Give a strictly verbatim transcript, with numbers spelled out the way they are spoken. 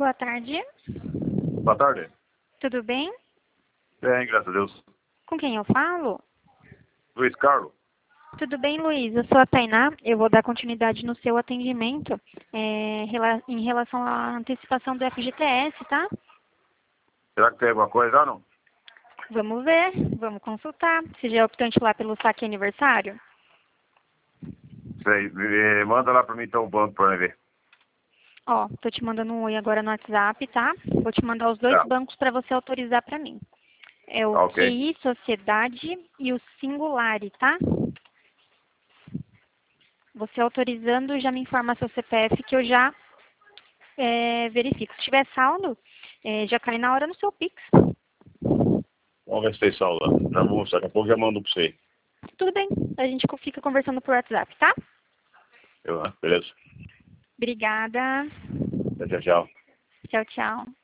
Boa tarde. Boa tarde. Tudo bem? Bem, graças a Deus. Com quem eu falo? Luiz Carlos. Tudo bem, Luiz? Eu sou a Tainá. Eu vou dar continuidade no seu atendimento é, rela- em relação à antecipação do F G T S, tá? Será que tem alguma coisa lá, não? Vamos ver, vamos consultar. Você já é optante lá pelo saque aniversário? Sei. eh, Manda lá pra mim então o banco pra mim ver. Ó, tô te mandando um oi agora no WhatsApp, tá? Vou te mandar os dois Tá. bancos para você autorizar para mim. É o Tá, ok. Q I Sociedade e o Singulari, tá? Você autorizando, já me informa seu C P F que eu já é, verifico. Se tiver saldo, é, já cai na hora no seu Pix. Vamos ver se tem saldo lá. Já vou, daqui a pouco já mando pra você. Tudo bem, a gente fica conversando por WhatsApp, tá? Eu, né? Beleza. Obrigada. Tchau, tchau. Tchau, tchau.